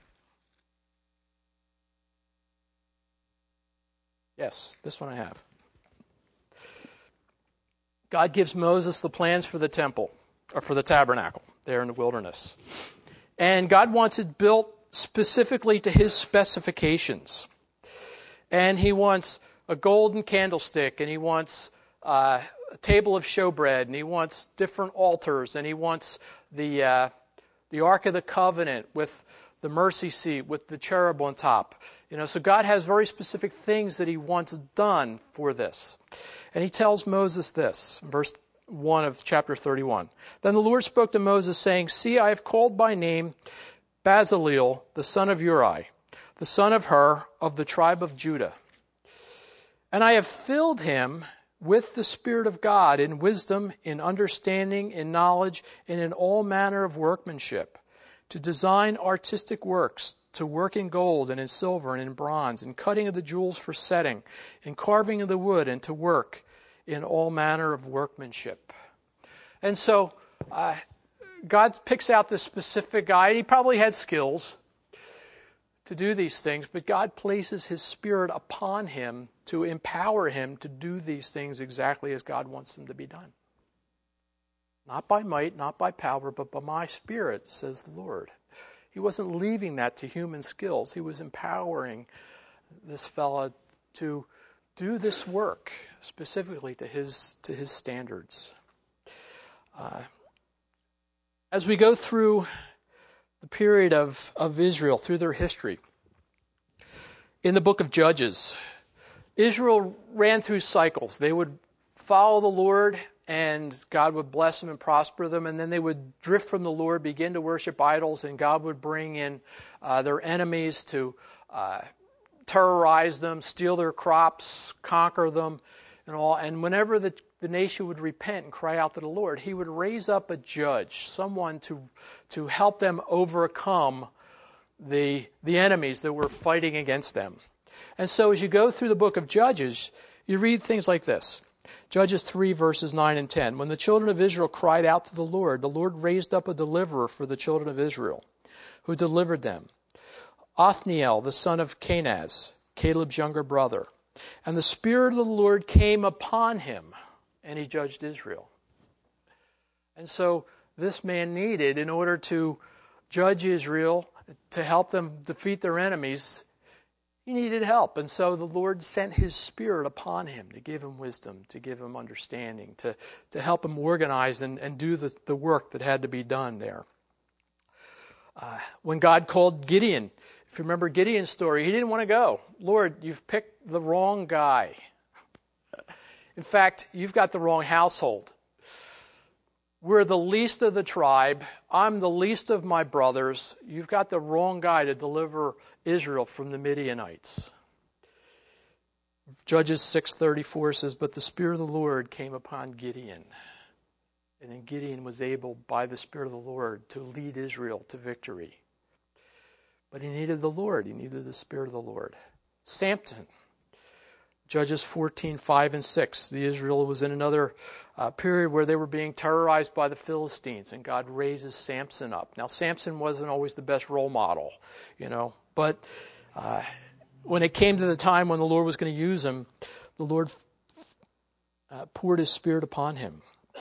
Yes, this one I have. God gives Moses the plans for the temple, or for the tabernacle, there in the wilderness. And God wants it built specifically to His specifications. And He wants a golden candlestick, and He wants uh, a table of showbread, and He wants different altars, and He wants the uh, the Ark of the Covenant with the mercy seat with the cherub on top. You know, so God has very specific things that He wants done for this. And He tells Moses this, verse one of chapter thirty-one. Then the Lord spoke to Moses, saying, See, I have called by name Bezaleel, the son of Uri, the son of Hur, of the tribe of Judah. And I have filled him with the Spirit of God in wisdom, in understanding, in knowledge, and in all manner of workmanship, to design artistic works, to work in gold and in silver and in bronze, in cutting of the jewels for setting, in carving of the wood, and to work in all manner of workmanship. And so uh, God picks out this specific guy, and he probably had skills to do these things, but God places His Spirit upon him to empower him to do these things exactly as God wants them to be done. Not by might, not by power, but by my Spirit, says the Lord. He wasn't leaving that to human skills. He was empowering this fella to do this work specifically to his to his standards. Uh, as we go through the period of, of Israel, through their history, in the book of Judges, Israel ran through cycles. They would follow the Lord, and God would bless them and prosper them, and then they would drift from the Lord, begin to worship idols, and God would bring in uh, their enemies to uh, terrorize them, steal their crops, conquer them, and all. And whenever the, the nation would repent and cry out to the Lord, He would raise up a judge, someone to to help them overcome the the enemies that were fighting against them. And so as you go through the book of Judges, you read things like this. Judges three, verses nine and ten. When the children of Israel cried out to the Lord, the Lord raised up a deliverer for the children of Israel, who delivered them. Othniel, the son of Kenaz, Caleb's younger brother. And the Spirit of the Lord came upon him, and he judged Israel. And so this man needed, in order to judge Israel, to help them defeat their enemies, he needed help. And so the Lord sent His Spirit upon him to give him wisdom, to give him understanding, to, to help him organize and, and do the, the work that had to be done there. Uh, when God called Gideon, if you remember Gideon's story, he didn't want to go. Lord, you've picked the wrong guy. In fact, you've got the wrong household. We're the least of the tribe. I'm the least of my brothers. You've got the wrong guy to deliver Israel from the Midianites. Judges six thirty-four says, But the Spirit of the Lord came upon Gideon. And then Gideon was able, by the Spirit of the Lord, to lead Israel to victory. But he needed the Lord. He needed the Spirit of the Lord. Samson. Judges fourteen, five and six. The Israel was in another uh, period where they were being terrorized by the Philistines, and God raises Samson up. Now, Samson wasn't always the best role model, you know, but uh, when it came to the time when the Lord was going to use him, the Lord uh, poured his Spirit upon him.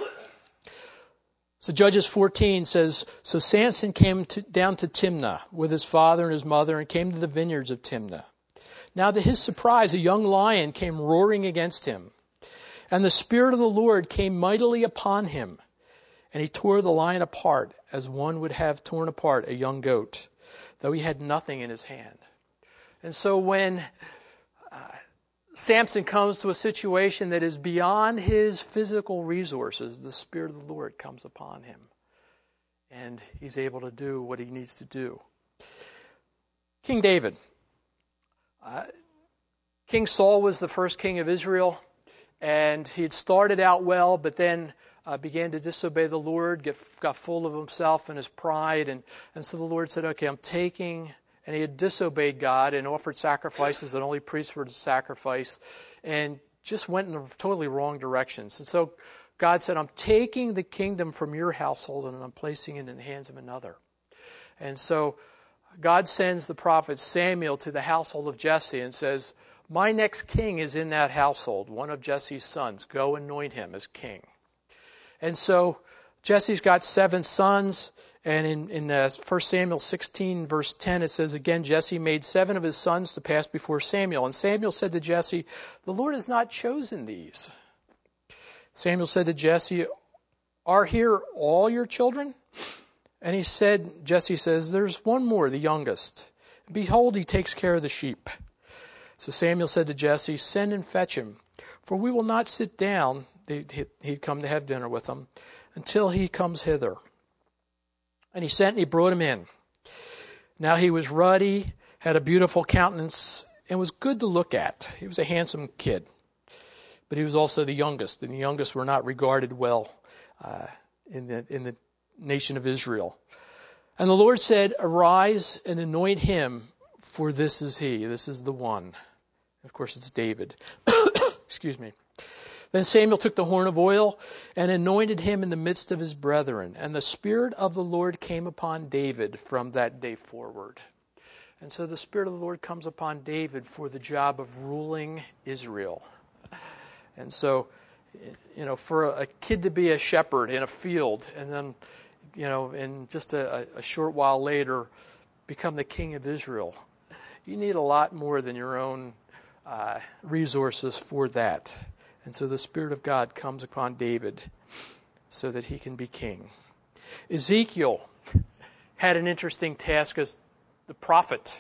So Judges fourteen says, so Samson came to, down to Timnah with his father and his mother and came to the vineyards of Timnah. Now to his surprise, a young lion came roaring against him. And the Spirit of the Lord came mightily upon him. And he tore the lion apart as one would have torn apart a young goat, though he had nothing in his hand. And so when uh, Samson comes to a situation that is beyond his physical resources, the Spirit of the Lord comes upon him. And he's able to do what he needs to do. King David. Uh, King Saul was the first king of Israel, and he had started out well, but then uh, began to disobey the Lord, get, got full of himself and his pride, and, and so the Lord said, okay, I'm taking, and he had disobeyed God and offered sacrifices that only priests were to sacrifice, and just went in the totally wrong directions. And so God said, I'm taking the kingdom from your household and I'm placing it in the hands of another. And so God sends the prophet Samuel to the household of Jesse and says, my next king is in that household, one of Jesse's sons. Go anoint him as king. And so Jesse's got seven sons, and in, in uh, First Samuel sixteen, verse ten, it says, again, Jesse made seven of his sons to pass before Samuel. And Samuel said to Jesse, the Lord has not chosen these. Samuel said to Jesse, are here all your children? And he said, Jesse says, there's one more, the youngest. Behold, he takes care of the sheep. So Samuel said to Jesse, send and fetch him, for we will not sit down, he'd come to have dinner with them, until he comes hither. And he sent and he brought him in. Now he was ruddy, had a beautiful countenance, and was good to look at. He was a handsome kid. But he was also the youngest, and the youngest were not regarded well uh, in the in the nation of Israel. And the Lord said, arise and anoint him, for this is he. This is the one. Of course, it's David. Excuse me. Then Samuel took the horn of oil and anointed him in the midst of his brethren. And the Spirit of the Lord came upon David from that day forward. And so the Spirit of the Lord comes upon David for the job of ruling Israel. And so, you know, for a kid to be a shepherd in a field and then, you know, in just a, a short while later, become the king of Israel. You need a lot more than your own uh, resources for that. And so the Spirit of God comes upon David so that he can be king. Ezekiel had an interesting task as the prophet.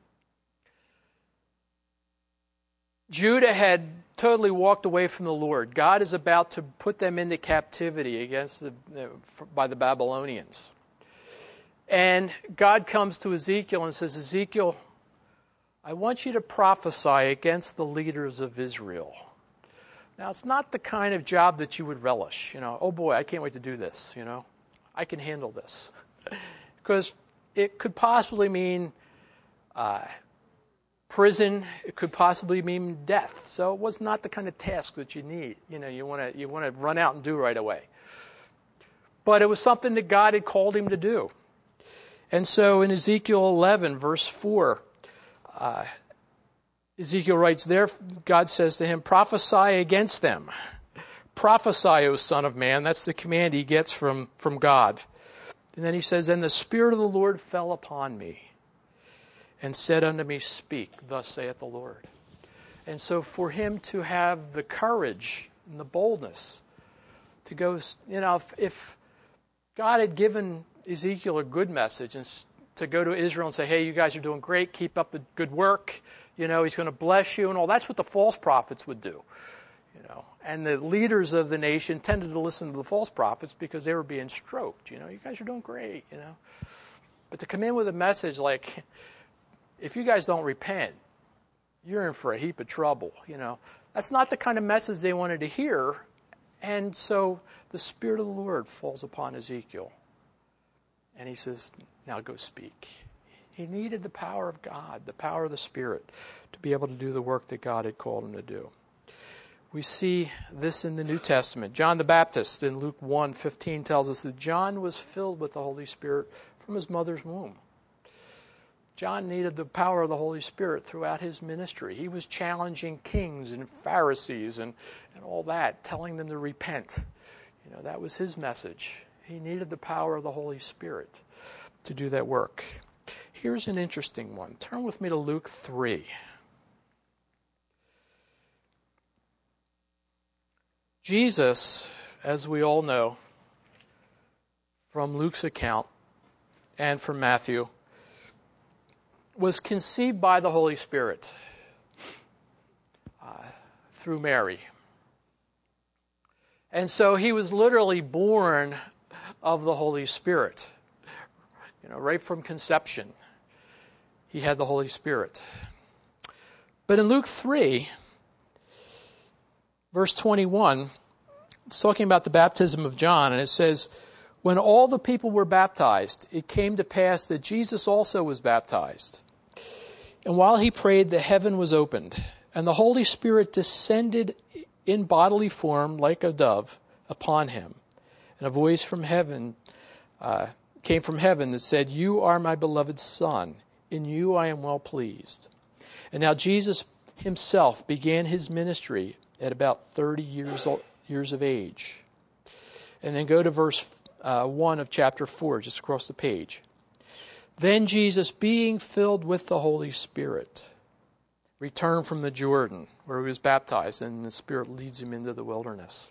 Judah had totally walked away from the Lord. God is about to put them into captivity against the, by the Babylonians. And God comes to Ezekiel and says, Ezekiel, I want you to prophesy against the leaders of Israel. Now, it's not the kind of job that you would relish. You know, oh boy, I can't wait to do this, you know. I can handle this. Because it could possibly mean uh, prison, it could possibly mean death. So it was not the kind of task that you need. You know, you want to you want to run out and do right away. But it was something that God had called him to do. And so in Ezekiel eleven, verse four, uh, Ezekiel writes there, God says to him, prophesy against them. Prophesy, O Son of Man. That's the command he gets from, from God. And then he says, and the Spirit of the Lord fell upon me and said unto me, speak, thus saith the Lord. And so for him to have the courage and the boldness to go, you know, if, if God had given Ezekiel a good message and to go to Israel and say, hey, you guys are doing great, keep up the good work, you know, he's going to bless you and all, that's what the false prophets would do. You know, and the leaders of the nation tended to listen to the false prophets because they were being stroked. You know, you guys are doing great, you know. But to come in with a message like, if you guys don't repent, you're in for a heap of trouble, you know. That's not the kind of message they wanted to hear. And so the Spirit of the Lord falls upon Ezekiel. And he says, now go speak. He needed the power of God, the power of the Spirit, to be able to do the work that God had called him to do. We see this in the New Testament. John the Baptist in Luke one fifteen tells us that John was filled with the Holy Spirit from his mother's womb. John needed the power of the Holy Spirit throughout his ministry. He was challenging kings and Pharisees and, and all that, telling them to repent. You know, that was his message. He needed the power of the Holy Spirit to do that work. Here's an interesting one. Turn with me to Luke three. Jesus, as we all know from Luke's account and from Matthew, was conceived by the Holy Spirit uh, through Mary. And so he was literally born of the Holy Spirit. You know, right from conception, he had the Holy Spirit. But in Luke three, verse twenty-one, it's talking about the baptism of John, and it says, when all the people were baptized, it came to pass that Jesus also was baptized. And while he prayed, the heaven was opened, and the Holy Spirit descended in bodily form like a dove upon him. And a voice from heaven uh, came from heaven that said, you are my beloved Son, in you I am well pleased. And now Jesus himself began his ministry at about thirty years, years of age. And then go to verse uh, one of chapter four, just across the page. Then Jesus, being filled with the Holy Spirit, returned from the Jordan, where he was baptized, and the Spirit leads him into the wilderness.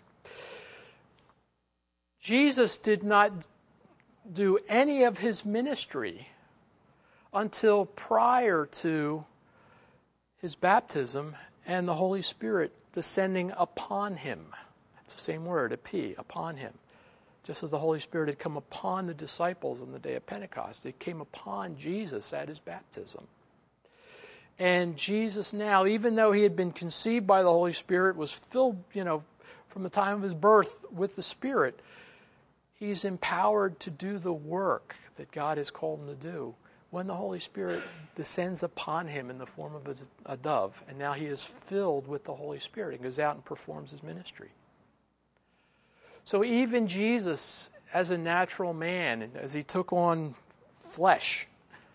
Jesus did not do any of his ministry until prior to his baptism and the Holy Spirit descending upon him. It's the same word, epi, upon him. Just as the Holy Spirit had come upon the disciples on the day of Pentecost, it came upon Jesus at his baptism. And Jesus now, even though he had been conceived by the Holy Spirit, was filled, you know, from the time of his birth with the Spirit, he's empowered to do the work that God has called him to do when the Holy Spirit descends upon him in the form of a, a dove. And now he is filled with the Holy Spirit and goes out and performs his ministry. So even Jesus, as a natural man, as he took on flesh,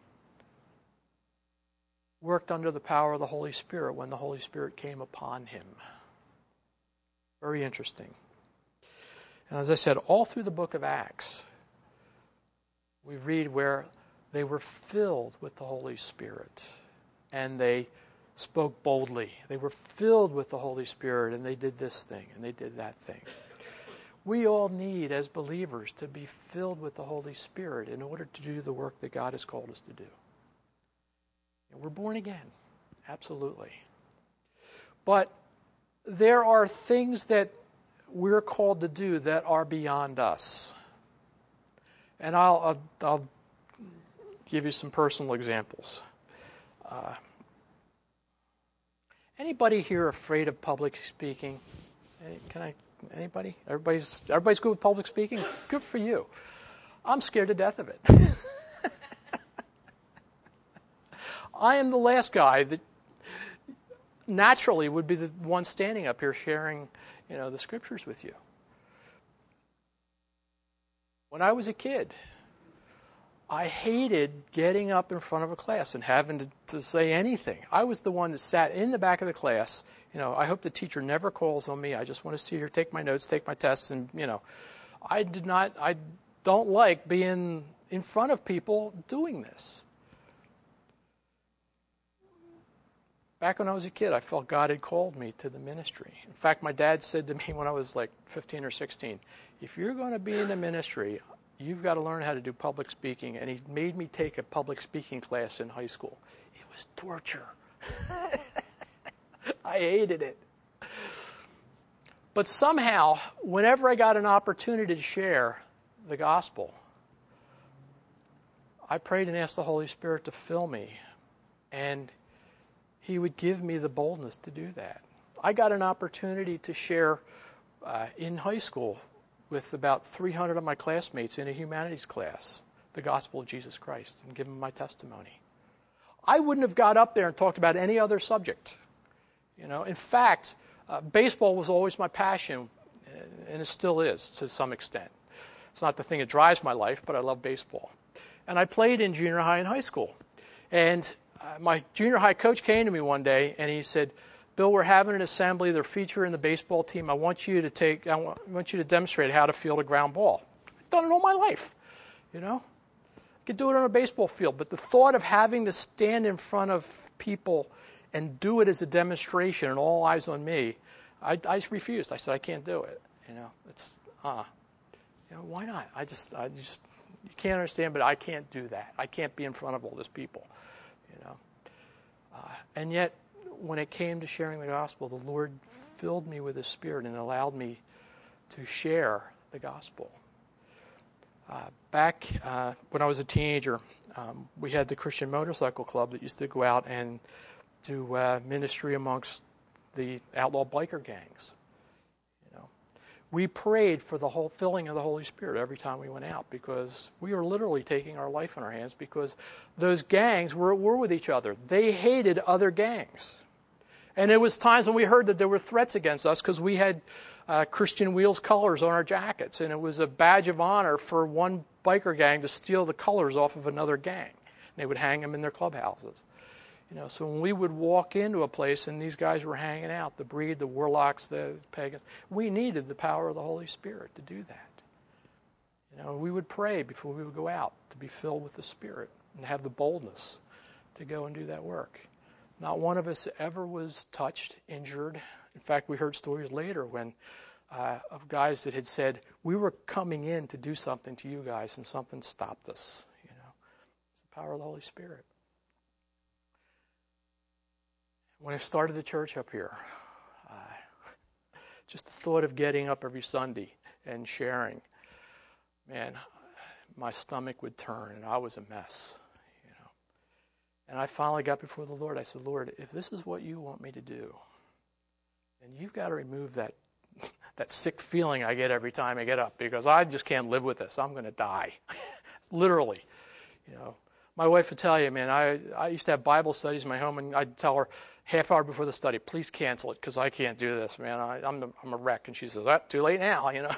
worked under the power of the Holy Spirit when the Holy Spirit came upon him. Very interesting. And as I said, all through the book of Acts, we read where they were filled with the Holy Spirit and they spoke boldly. They were filled with the Holy Spirit and they did this thing and they did that thing. We all need, as believers, to be filled with the Holy Spirit in order to do the work that God has called us to do. And we're born again, absolutely. But there are things that we're called to do that are beyond us. And I'll, I'll, I'll give you some personal examples. Uh, anybody here afraid of public speaking? Can I... Anybody? Everybody's everybody's good with public speaking? Good for you. I'm scared to death of it. I am the last guy that naturally would be the one standing up here sharing, you know, the scriptures with you. When I was a kid, I hated getting up in front of a class and having to, to say anything. I was the one that sat in the back of the class. You know, I hope the teacher never calls on me. I just want to sit here, take my notes, take my tests, and, you know, I did not, I don't like being in front of people doing this. Back when I was a kid, I felt God had called me to the ministry. In fact, my dad said to me when I was like fifteen or sixteen, if you're going to be in the ministry, you've got to learn how to do public speaking. And he made me take a public speaking class in high school. It was torture. I hated it. But somehow, whenever I got an opportunity to share the gospel, I prayed and asked the Holy Spirit to fill me, and he would give me the boldness to do that. I got an opportunity to share uh, in high school with about three hundred of my classmates in a humanities class the gospel of Jesus Christ and give them my testimony. I wouldn't have got up there and talked about any other subject. You know, in fact, uh, baseball was always my passion, and it still is to some extent. It's not the thing that drives my life, but I love baseball. And I played in junior high and high school. And uh, my junior high coach came to me one day, and he said, Bill, we're having an assembly. They're featuring the baseball team. I want you to take. I want you to demonstrate how to field a ground ball. I've done it all my life, you know. I could do it on a baseball field, but the thought of having to stand in front of people and do it as a demonstration and all eyes on me, I, I refused. I said, I can't do it. You know, it's uh, you know, why not? I just, I just, you can't understand, but I can't do that. I can't be in front of all these people, you know. Uh, and yet, when it came to sharing the gospel, the Lord filled me with His Spirit and allowed me to share the gospel. Uh, back uh, when I was a teenager, um, we had the Christian Motorcycle Club that used to go out and do uh, ministry amongst the outlaw biker gangs. You know, we prayed for the whole filling of the Holy Spirit every time we went out, because we were literally taking our life in our hands, because those gangs were at war with each other. They hated other gangs. And there was times when we heard that there were threats against us because we had uh, Christian Wheels colors on our jackets, and it was a badge of honor for one biker gang to steal the colors off of another gang. They would hang them in their clubhouses. You know, so when we would walk into a place and these guys were hanging out, the breed, the warlocks, the pagans, we needed the power of the Holy Spirit to do that. You know, we would pray before we would go out to be filled with the Spirit and have the boldness to go and do that work. Not one of us ever was touched, injured. In fact, we heard stories later when uh, of guys that had said, we were coming in to do something to you guys and something stopped us. You know, it's the power of the Holy Spirit. When I started the church up here, uh, just the thought of getting up every Sunday and sharing, man, my stomach would turn and I was a mess. And I finally got before the Lord. I said, Lord, if this is what you want me to do, then you've got to remove that that sick feeling I get every time I get up, because I just can't live with this. I'm going to die. Literally. You know, my wife would tell you, man, I, I used to have Bible studies in my home, and I'd tell her half hour before the study, please cancel it because I can't do this, man. I, I'm, the, I'm a wreck. And she says, that's too late now, you know.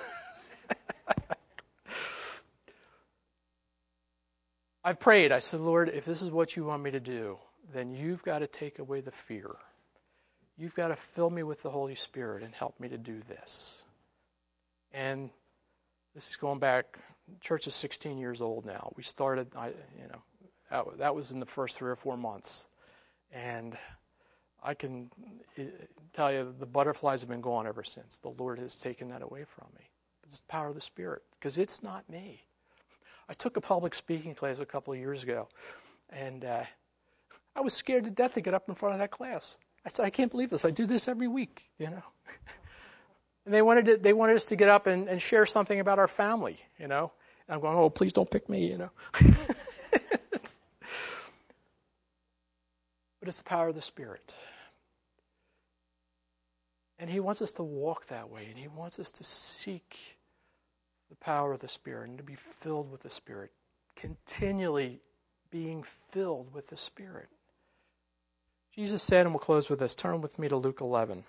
I've prayed. I said, Lord, if this is what you want me to do, then you've got to take away the fear. You've got to fill me with the Holy Spirit and help me to do this. And this is going back, church is sixteen years old now. We started, I, you know, that, that was in the first three or four months. And I can tell you the butterflies have been gone ever since. The Lord has taken that away from me. It's the power of the Spirit, because it's not me. I took a public speaking class a couple of years ago, and uh, I was scared to death to get up in front of that class. I said, I can't believe this. I do this every week, you know. And they wanted to, they wanted us to get up and, and share something about our family, you know. And I'm going, oh, please don't pick me, you know. But it's the power of the Spirit. And He wants us to walk that way, and He wants us to seek the power of the Spirit and to be filled with the Spirit, continually being filled with the Spirit. Jesus said, and we'll close with this, turn with me to Luke eleven.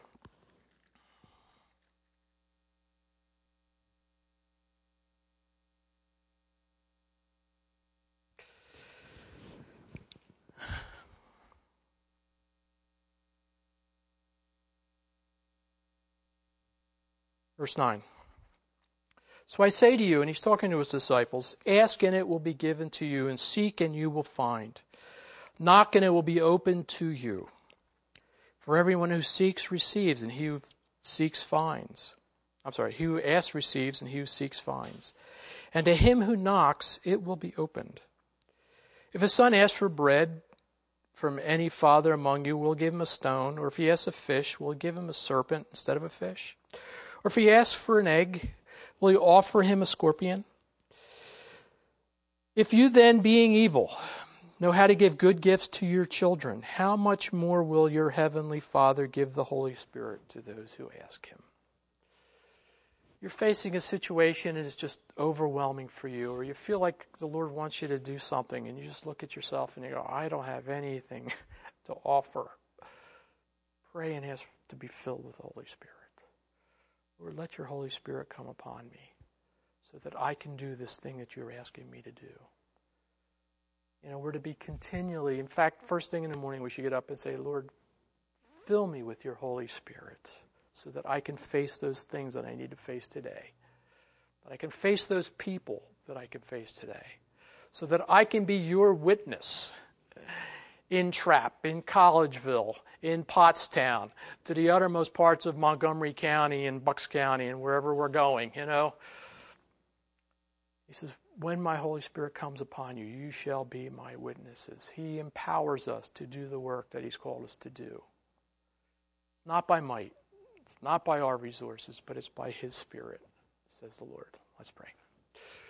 Verse nine. So I say to you, and He's talking to His disciples, ask and it will be given to you, and seek and you will find. Knock and it will be opened to you. For everyone who seeks receives, and he who seeks finds. I'm sorry, he who asks receives, and he who seeks finds. And to him who knocks, it will be opened. If a son asks for bread from any father among you, we'll give him a stone. Or if he asks a fish, we'll give him a serpent instead of a fish. Or if he asks for an egg, will you offer him a scorpion? If you then, being evil, know how to give good gifts to your children, how much more will your heavenly Father give the Holy Spirit to those who ask Him? you're facing a situation and it's just overwhelming for you, or you feel like the Lord wants you to do something and you just look at yourself and you go, I don't have anything to offer. Pray and ask to be filled with the Holy Spirit. Lord, let your Holy Spirit come upon me so that I can do this thing that you're asking me to do. You know, we're to be continually, in fact, first thing in the morning we should get up and say, Lord, fill me with your Holy Spirit so that I can face those things that I need to face today. That I can face those people that I can face today. So that I can be your witness in Trapp, in Collegeville, in Pottstown, to the uttermost parts of Montgomery County and Bucks County and wherever we're going, you know. He says, when my Holy Spirit comes upon you, you shall be my witnesses. He empowers us to do the work that he's called us to do. It's not by might. It's not by our resources, but it's by his Spirit, says the Lord. Let's pray.